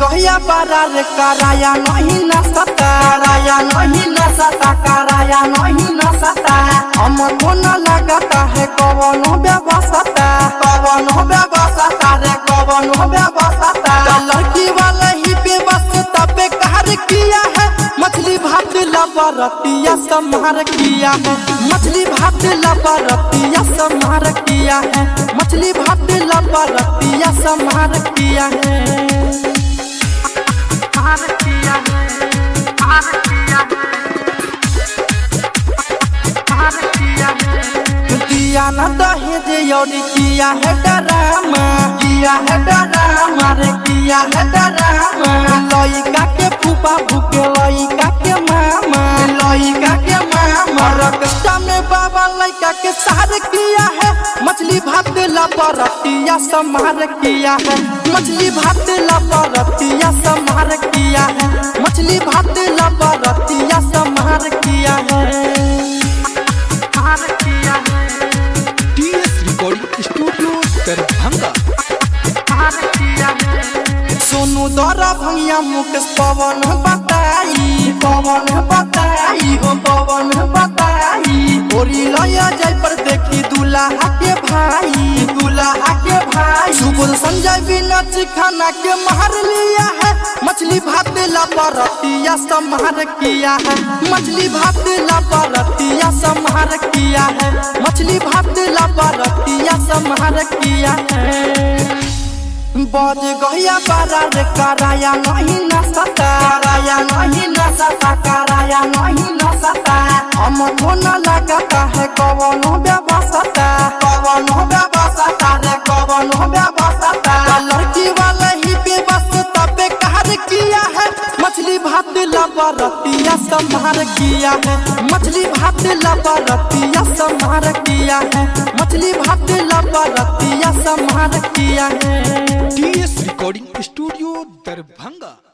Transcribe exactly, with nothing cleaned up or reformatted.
गया बारा रे कराया नहीं न सता कराया नहीं न सता कराया नहीं न सता हम को न लगता है कौन व्यवस्था कौन व्यवस्था रे कौन व्यवस्था लड़की वाला ही व्यवस्था पे कहर किया है मछली भात लबरतिया संहार किया है मछली भात लबरतिया संहार किया है मछली भात लबरतिया संहार किया है संहार किया है संहार किया है संहार किया है दिया न दहेज योरी किया है डरामा किया है डरामा रे किया है डरामा लइका के फूफा भूके लइका के मामा लइका के मामा रक्षा में बाबा लइका के सहार किया है मछली भात लबरतिया संहार किया है मछली भात लबरतिया संहार किया है मछली भात लबरतिया संहार किया है संहार किया है टीएस रिकॉर्डिंग स्टूडियो दरभंगा संहार किया है सोनू दरा भंगिया मुकेश पवन बताई पवन बताई हो पवन बताई ओरी लया जाय पर देखी दूल्हा के भाई दूल्हा के भाई सुबह संजय बिना चिखाना के मार लिया है मछली भात लबरतिया संहार किया है मछली भात लबरतिया संहार किया है मछली भात लबरतिया संहार किया है बज गया बारा रे कराया नहीं न सता कराया नहीं न सता कराया नहीं न सता हम को न लगता है कौन व्यवस्था कौन व्यवस्था रे कौन व्यवस्था लड़की वाला ही व्यवस्था पे कहर किया है मछली भात लबरतिया संहार किया है मछली भात लबरतिया संहार किया है मछली भात लबरतिया संहार किया है टीएस रिकॉर्डिंग स्टूडियो दरभंगा।